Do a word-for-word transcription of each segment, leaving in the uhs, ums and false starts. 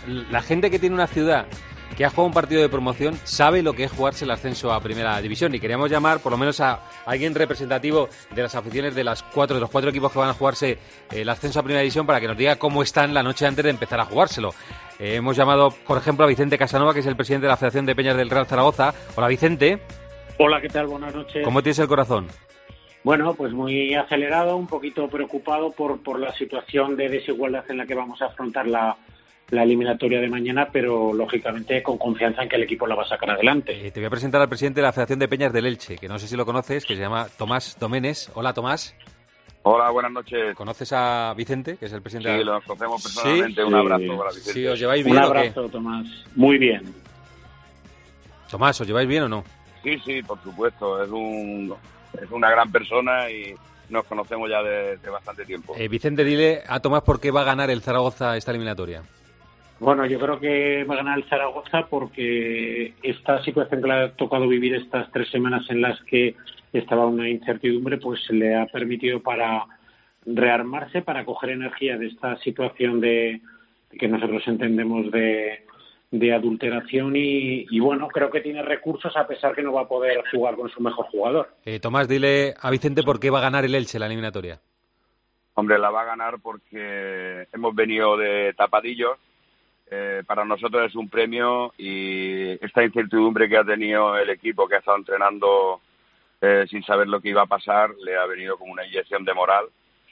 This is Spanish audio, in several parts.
la gente que tiene una ciudad que ha jugado un partido de promoción sabe lo que es jugarse el ascenso a Primera División, y queríamos llamar por lo menos a alguien representativo de las aficiones de las cuatro de los cuatro equipos que van a jugarse el ascenso a Primera División para que nos diga cómo están la noche antes de empezar a jugárselo. Eh, hemos llamado, por ejemplo, a Vicente Casanova, que es el presidente de la Federación de Peñas del Real Zaragoza. Hola, Vicente. Hola, ¿qué tal? Buenas noches. ¿Cómo tienes el corazón? Bueno, pues muy acelerado, un poquito preocupado por, por la situación de desigualdad en la que vamos a afrontar la la eliminatoria de mañana, pero lógicamente con confianza en que el equipo la va a sacar adelante. Eh, te voy a presentar al presidente de la Federación de Peñas del Elche, que no sé si lo conoces, que se llama Tomás Doménez. Hola, Tomás. Hola, buenas noches. ¿Conoces a Vicente, que es el presidente? Sí, de la... lo conocemos personalmente. ¿Sí? Un abrazo para Vicente. Sí, ¿os lleváis bien? Un abrazo, Tomás. Muy bien. Tomás, ¿os lleváis bien o no? Sí, sí, por supuesto. Es un es una gran persona y nos conocemos ya de, de bastante tiempo. Eh, Vicente, dile a Tomás por qué va a ganar el Zaragoza esta eliminatoria. Bueno, yo creo que va a ganar el Zaragoza porque esta situación que le ha tocado vivir estas tres semanas en las que estaba una incertidumbre, pues le ha permitido para rearmarse, para coger energía de esta situación de que nosotros entendemos de, de adulteración y, y bueno, creo que tiene recursos a pesar que no va a poder jugar con su mejor jugador. Eh, Tomás, dile a Vicente por qué va a ganar el Elche la eliminatoria. Hombre, la va a ganar porque hemos venido de tapadillos. Eh, para nosotros es un premio y esta incertidumbre que ha tenido el equipo, que ha estado entrenando eh, sin saber lo que iba a pasar, le ha venido como una inyección de moral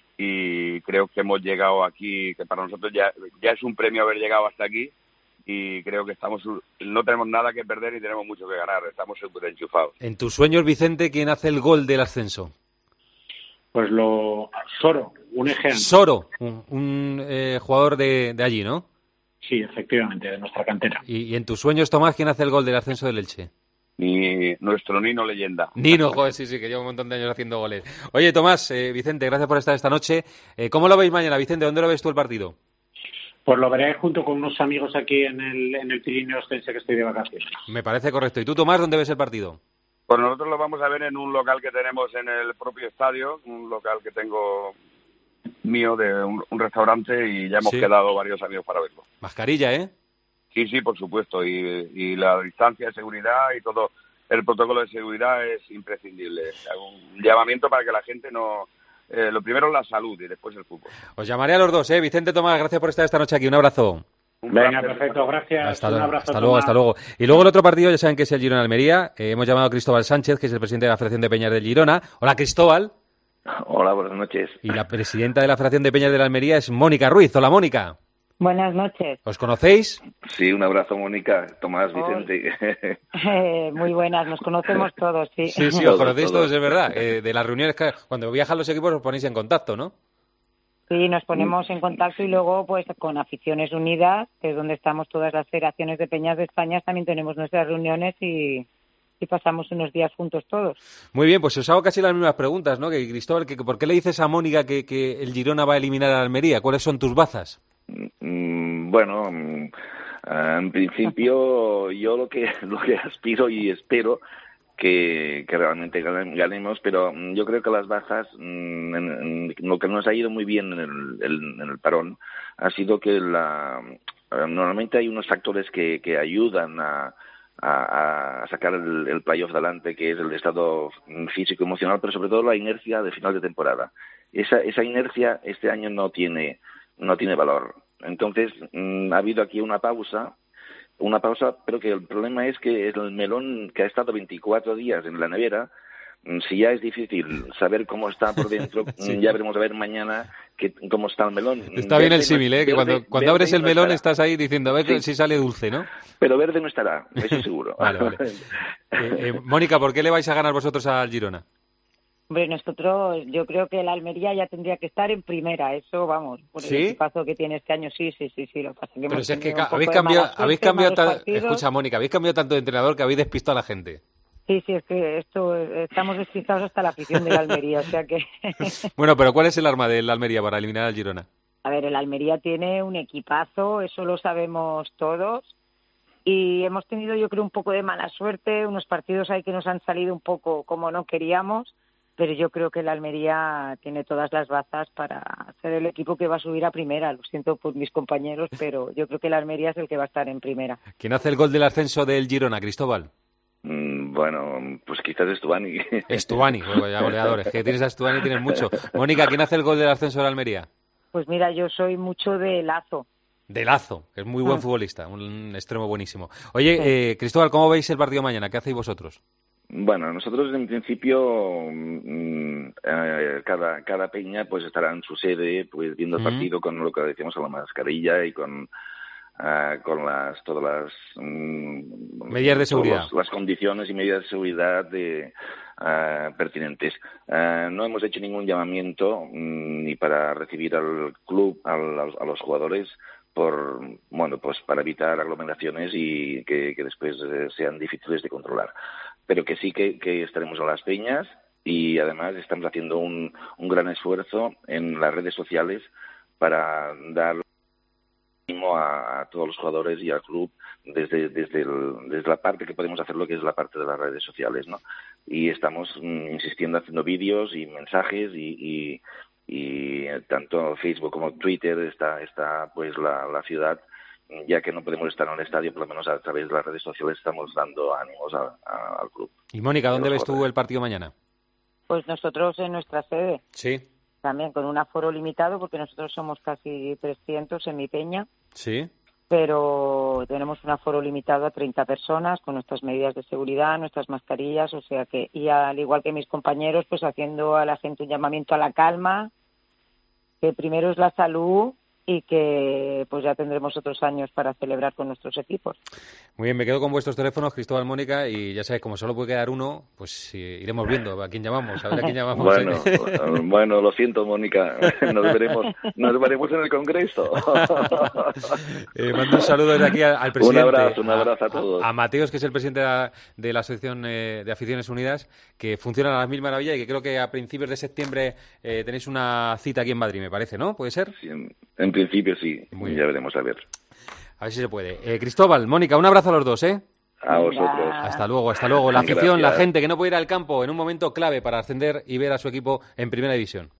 y creo que hemos llegado aquí, que para nosotros ya, ya es un premio haber llegado hasta aquí y creo que estamos no tenemos nada que perder y tenemos mucho que ganar, estamos súper enchufados. En tus sueños, Vicente, ¿quién hace el gol del ascenso? Pues lo... Soro, un ejemplo. Soro, un, un eh, jugador de, de allí, ¿no? Sí, efectivamente, de nuestra cantera. Y, y en tus sueños, Tomás, ¿quién hace el gol del ascenso del Elche? Ni nuestro Nino Leyenda. Nino, joder, sí, sí, que lleva un montón de años haciendo goles. Oye, Tomás, eh, Vicente, gracias por estar esta noche. Eh, ¿Cómo lo veis mañana, Vicente? ¿Dónde lo ves tú el partido? Pues lo veré junto con unos amigos aquí en el, en el Pirineo Ostense, que estoy de vacaciones. Me parece correcto. ¿Y tú, Tomás, dónde ves el partido? Pues nosotros lo vamos a ver en un local que tenemos en el propio estadio, un local que tengo mío de un, un restaurante y ya hemos sí. quedado varios amigos para verlo. Mascarilla, ¿eh? Sí, sí, por supuesto, y, y la distancia de seguridad y todo el protocolo de seguridad es imprescindible. Un llamamiento para que la gente no... Eh, lo primero es la salud y después el fútbol. Os llamaré a los dos, ¿eh? Vicente, Tomás, gracias por estar esta noche aquí. Un abrazo. Un Venga, placer. Perfecto, gracias. Hasta, un luego, abrazo, hasta luego, hasta luego. Y luego el otro partido, ya saben que es el Girona-Almería. Eh, hemos llamado a Cristóbal Sánchez, que es el presidente de la Federación de Peñas del Girona. Hola, Cristóbal. Hola, buenas noches. Y la presidenta de la Federación de Peñas de la Almería es Mónica Ruiz. Hola, Mónica. Buenas noches. ¿Os conocéis? Sí, un abrazo, Mónica, Tomás, Vicente. Eh, muy buenas, nos conocemos todos, sí. Sí, sí, os conocéis todos, es verdad. Eh, de las reuniones, que cuando viajan los equipos os ponéis en contacto, ¿no? Sí, nos ponemos en contacto y luego, pues, con Aficiones Unidas, que es donde estamos todas las federaciones de peñas de España, también tenemos nuestras reuniones y... y pasamos unos días juntos todos. Muy bien, pues os hago casi las mismas preguntas, ¿no? Que Cristóbal, que, ¿por qué le dices a Mónica que, que el Girona va a eliminar a la Almería? ¿Cuáles son tus bazas? Mm, bueno, mm, en principio yo lo que lo que aspiro y espero que, que realmente ganemos, pero yo creo que las bazas, mm, en, en, lo que nos ha ido muy bien en el, el, en el parón ha sido que la normalmente hay unos factores que, que ayudan a A, a sacar el, el playoff adelante, que es el estado físico y emocional, pero sobre todo la inercia de final de temporada. Esa, esa inercia este año no tiene, no tiene valor. Entonces, mmm, ha habido aquí una pausa, una pausa, pero que el problema es que el melón que ha estado veinticuatro días en la nevera, si ya es difícil saber cómo está por dentro, sí. ya veremos a ver mañana que, cómo está el melón. Está verde bien el símil, ¿eh? Que verde, cuando, cuando abres el no melón estará. Estás ahí diciendo, a ver sí. si sale dulce, ¿no? Pero verde no estará, eso seguro. Vale, vale. Eh, eh, Mónica, ¿por qué le vais a ganar vosotros al Girona? Hombre, nosotros, yo creo que la Almería ya tendría que estar en primera, eso vamos, por ¿Sí? el equipazo que tiene este año, sí, sí, sí, sí, lo que pasa es que Pero hemos si es que tenido un habéis poco de cambiado, mala habéis suerte, cambiado malos ta- partidos. escucha, Mónica, habéis cambiado tanto de entrenador que habéis despistado a la gente. Sí, sí, es que esto, estamos despistados hasta la afición de la Almería, o sea que... Bueno, pero ¿cuál es el arma del Almería para eliminar al Girona? A ver, el Almería tiene un equipazo, eso lo sabemos todos, y hemos tenido, yo creo, un poco de mala suerte, unos partidos ahí que nos han salido un poco como no queríamos, pero yo creo que la Almería tiene todas las bazas para ser el equipo que va a subir a primera. Lo siento por mis compañeros, pero yo creo que la Almería es el que va a estar en primera. ¿Quién hace el gol del ascenso del Girona, Cristóbal? Mm, bueno, pues quizás Estuani. Estuani, bueno, ya goleadores. Que tienes a Estuani y tienes mucho. Mónica, ¿quién hace el gol del ascenso de la Almería? Pues mira, yo soy mucho de Lazo. De Lazo, que es muy buen Ah. futbolista, un extremo buenísimo. Oye, Sí. eh, Cristóbal, ¿cómo veis el partido mañana? ¿Qué hacéis vosotros? Bueno, nosotros en principio mm, eh, cada cada peña pues estará en su sede pues viendo el Mm. partido con lo que decimos a la mascarilla y con ah, con las todas las mm, Medidas de todos seguridad. los- las condiciones y medidas de seguridad de ah, pertinentes. Ah, no hemos hecho ningún llamamiento mm, ni para recibir al club al- a, los- a los jugadores por bueno pues para evitar aglomeraciones y que, que después eh, sean difíciles de controlar, pero que sí que, que estaremos en las peñas y además estamos haciendo un, un gran esfuerzo en las redes sociales para dar ánimo a, a todos los jugadores y al club desde desde, el- desde la parte que podemos hacer, lo que es la parte de las redes sociales, ¿no? Y estamos mm, insistiendo haciendo vídeos y mensajes y, y, y eh, tanto Facebook como Twitter está está pues la, la ciudad, ya que no podemos estar en el estadio, por lo menos a través de las redes sociales estamos dando ánimos a- a- al club. Y Mónica, ¿dónde Los ves tú jugadores. el partido mañana? Pues nosotros en nuestra sede, Sí, también con un aforo limitado, porque nosotros somos casi trescientos en mi peña, sí. pero tenemos un aforo limitado a treinta personas con nuestras medidas de seguridad, nuestras mascarillas, o sea que, y al igual que mis compañeros, pues haciendo a la gente un llamamiento a la calma, que primero es la salud y que pues ya tendremos otros años para celebrar con nuestros equipos. Muy bien, me quedo con vuestros teléfonos, Cristóbal, Mónica, y ya sabéis, como solo puede quedar uno, pues eh, iremos viendo a quién llamamos, a ver a quién llamamos. Bueno, ¿eh? eh, bueno, lo siento, Mónica, nos veremos, nos veremos en el Congreso. Eh, mando un saludo desde aquí al, al Un presidente. abrazo, un abrazo a todos. A, Mateos, que es el presidente de la, de la Asociación eh, de Aficiones Unidas, que funciona a las mil maravillas y que creo que a principios de septiembre eh, tenéis una cita aquí en Madrid, me parece, ¿no? ¿Puede ser? Sí, en, en principio sí, Muy ya bien. veremos a ver. A ver si se puede. Eh, Cristóbal, Mónica, un abrazo a los dos, ¿eh? A vosotros. Hasta luego, hasta luego. La afición, la Gracias. gente que no puede ir al campo en un momento clave para ascender y ver a su equipo en Primera División.